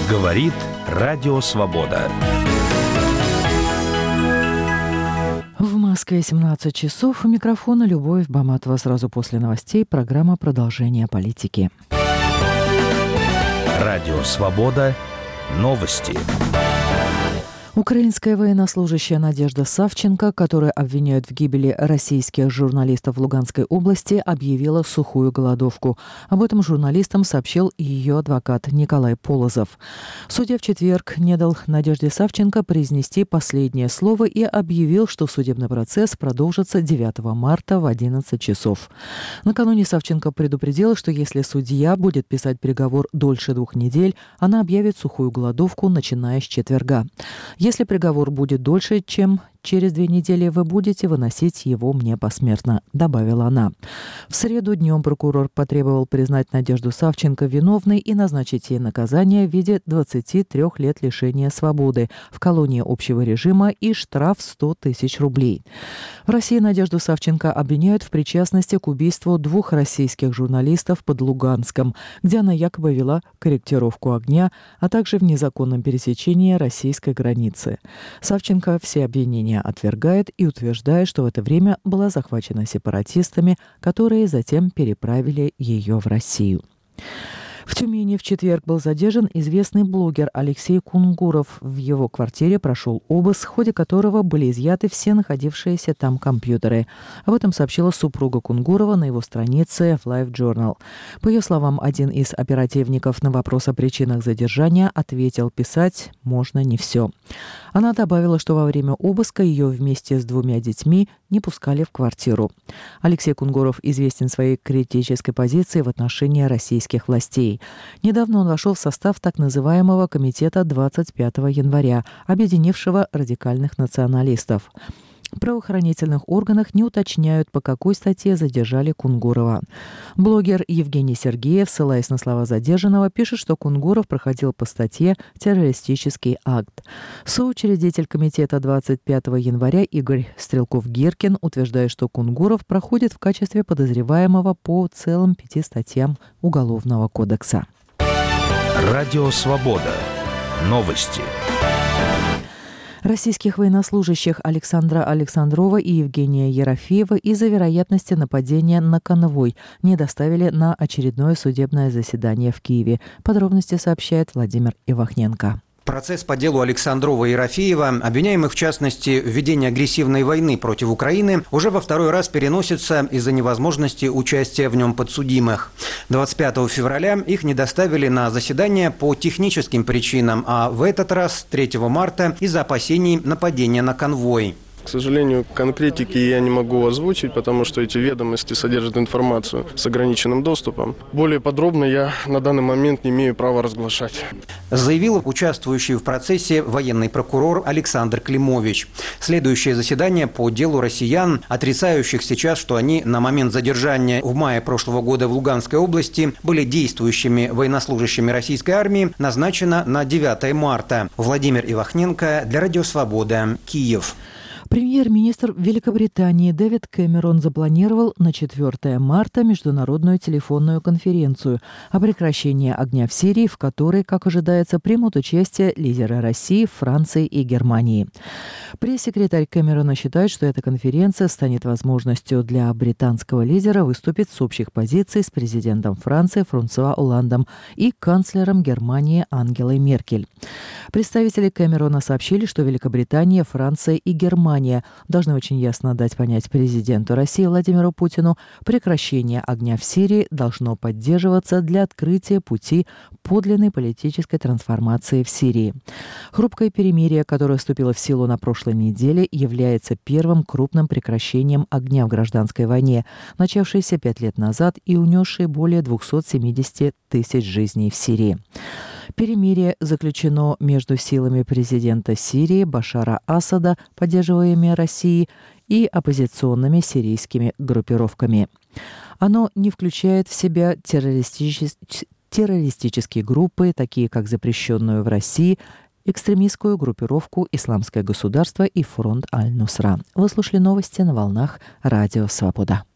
Говорит Радио Свобода. В Москве 17 часов. У микрофона Любовь Баматова. Сразу после новостей программа «Продолжение политики». Радио Свобода. Новости. Украинская военнослужащая Надежда Савченко, которую обвиняют в гибели российских журналистов в Луганской области, объявила сухую голодовку. Об этом журналистам сообщил и ее адвокат Николай Полозов. Судья в четверг не дал Надежде Савченко произнести последнее слово и объявил, что судебный процесс продолжится 9 марта в 11 часов. Накануне Савченко предупредила, что если судья будет писать приговор дольше 2 недель, она объявит сухую голодовку, начиная с четверга. Если приговор будет дольше, чем через 2 недели, вы будете выносить его мне посмертно», — добавила она. В среду днем прокурор потребовал признать Надежду Савченко виновной и назначить ей наказание в виде 23 лет лишения свободы в колонии общего режима и штраф 100 тысяч рублей. В России Надежду Савченко обвиняют в причастности к убийству 2 российских журналистов под Луганском, где она якобы вела корректировку огня, а также в незаконном пересечении российской границы. Савченко все обвинения отвергает и утверждает, что в это время была захвачена сепаратистами, которые затем переправили ее в Россию. В Тюмени в четверг был задержан известный блогер Алексей Кунгуров. В его квартире прошел обыск, в ходе которого были изъяты все находившиеся там компьютеры. Об этом сообщила супруга Кунгурова на его странице в Life Journal. По ее словам, один из оперативников на вопрос о причинах задержания ответил: писать можно не все. Она добавила, что во время обыска ее вместе с 2 детьми не пускали в квартиру. Алексей Кунгуров известен своей критической позицией в отношении российских властей. Недавно он вошел в состав так называемого комитета 25 января, объединившего радикальных националистов. В правоохранительных органах не уточняют, по какой статье задержали Кунгурова. Блогер Евгений Сергеев, ссылаясь на слова задержанного, пишет, что Кунгуров проходил по статье «Террористический акт». Соучредитель комитета 25 января Игорь Стрелков-Гиркин утверждает, что Кунгуров проходит в качестве подозреваемого по целым 5 статьям Уголовного кодекса. Радио Свобода. Новости. Российских военнослужащих Александра Александрова и Евгения Ерофеева из-за вероятности нападения на конвой не доставили на очередное судебное заседание в Киеве. Подробности сообщает Владимир Ивахненко. Процесс по делу Александрова и Ерофеева, обвиняемых в частности в ведении агрессивной войны против Украины, уже во 2-й раз переносится из-за невозможности участия в нем подсудимых. 25 февраля их не доставили на заседание по техническим причинам, а в этот раз 3 марта из-за опасений нападения на конвой. К сожалению, конкретики я не могу озвучить, потому что эти ведомости содержат информацию с ограниченным доступом. Более подробно я на данный момент не имею права разглашать. Заявил участвующий в процессе военный прокурор Александр Климович. Следующее заседание по делу россиян, отрицающих сейчас, что они на момент задержания в мае прошлого года в Луганской области были действующими военнослужащими российской армии, назначено на 9 марта. Владимир Ивахненко для Радио Свобода, Киев. Премьер-министр Великобритании Дэвид Кэмерон запланировал на 4 марта международную телефонную конференцию о прекращении огня в Сирии, в которой, как ожидается, примут участие лидеры России, Франции и Германии. Пресс-секретарь Кэмерона считает, что эта конференция станет возможностью для британского лидера выступить с общих позиций с президентом Франции Франсуа Олландом и канцлером Германии Ангелой Меркель. Представители Кэмерона сообщили, что Великобритания, Франция и Германия должны очень ясно дать понять президенту России Владимиру Путину, прекращение огня в Сирии должно поддерживаться для открытия пути подлинной политической трансформации в Сирии. Хрупкое перемирие, которое вступило в силу на прошлой неделе, является первым крупным прекращением огня в гражданской войне, начавшейся 5 лет назад и унесшей более 270 тысяч жизней в Сирии. Перемирие заключено между силами президента Сирии Башара Асада, поддерживаемыми Россией, и оппозиционными сирийскими группировками. Оно не включает в себя террористические группы, такие как запрещенную в России экстремистскую группировку «Исламское государство» и фронт Аль-Нусра. Вы слушали новости на волнах Радио Свобода.